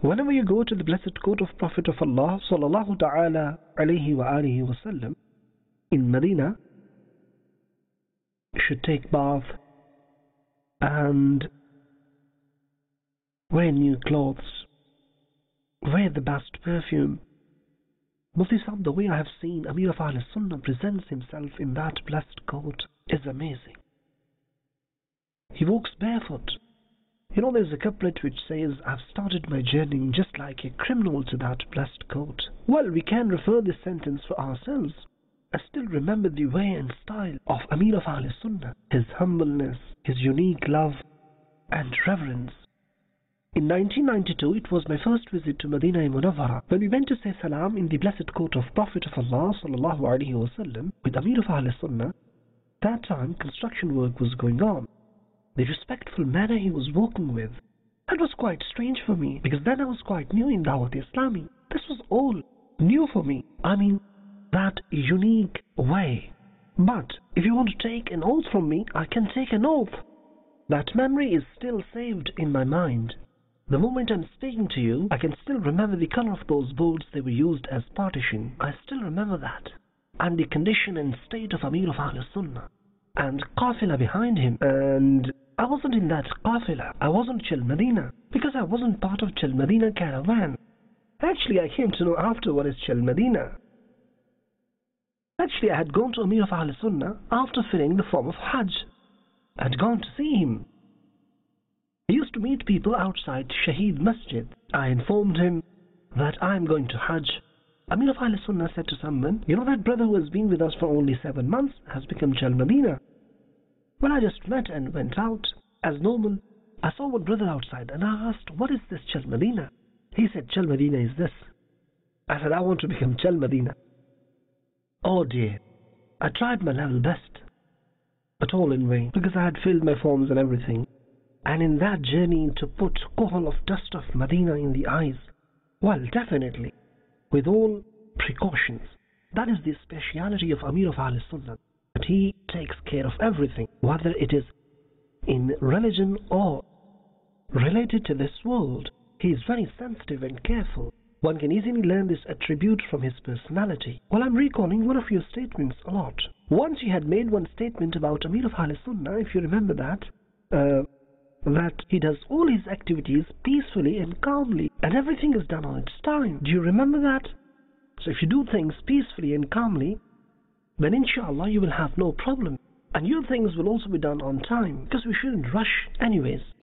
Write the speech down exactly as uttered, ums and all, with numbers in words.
Whenever you go to the blessed court of Prophet of Allah sallallahu ta'ala alayhi wa alihi wasallam in Medina, you should take bath and wear new clothes, wear the best perfume. Mufti Sahib, the way I have seen Amir of Ahl Sunnah presents himself in that blessed court is amazing. He walks barefoot. You know, there's a couplet which says, I've started my journey just like a criminal to that blessed court. Well, we can refer this sentence for ourselves. I still remember the way and style of Amir of Ahl Sunnah, his humbleness, his unique love and reverence. In nineteen ninety-two, it was my first visit to Medina Munawwara when we went to say salam in the blessed court of Prophet of Allah sallallahu alaihi wasallam with Amir of Ahl Sunnah. That time, construction work was going on. The respectful manner he was walking with, that was quite strange for me, because then I was quite new in Dawat Islami. This was all new for me. I mean, that unique way. But if you want to take an oath from me, I can take an oath. That memory is still saved in my mind. The moment I'm speaking to you, I can still remember the color of those boards they were used as partition. I still remember that. And the condition and state of Amir of Ahl Sunnah. And Qafila behind him. And I wasn't in that Qafila. I wasn't Chil Medina. Because I wasn't part of Chil Medina caravan. Actually, I came to know after what is Chil Medina. Actually, I had gone to Amir of Ahl Sunnah after filling the form of Hajj. I had gone to see him. I used to meet people outside Shaheed Masjid. I informed him that I am going to Hajj. Amir of Ahl Sunnah said to someone, you know, that brother who has been with us for only seven months has become Chal Medina. Well, I just met and went out as normal. I saw one brother outside and I asked, what is this Chal Medina? He said, Chal Medina is this. I said, I want to become Chal Medina. Oh dear, I tried my level best, but all in vain, because I had filled my forms and everything. And in that journey to put kohl of dust of Medina in the eyes, well, definitely, with all precautions. That is the speciality of Amir of Ahl Sunnah, that he takes care of everything, whether it is in religion or related to this world. He is very sensitive and careful. One can easily learn this attribute from his personality. Well, I'm recalling one of your statements a lot. Once you had made one statement about Amir of Ahl Sunnah, if you remember that, uh, that he does all his activities peacefully and calmly, and everything is done on its time. Do you remember that? So if you do things peacefully and calmly, then inshallah you will have no problem. And your things will also be done on time, because we shouldn't rush anyways.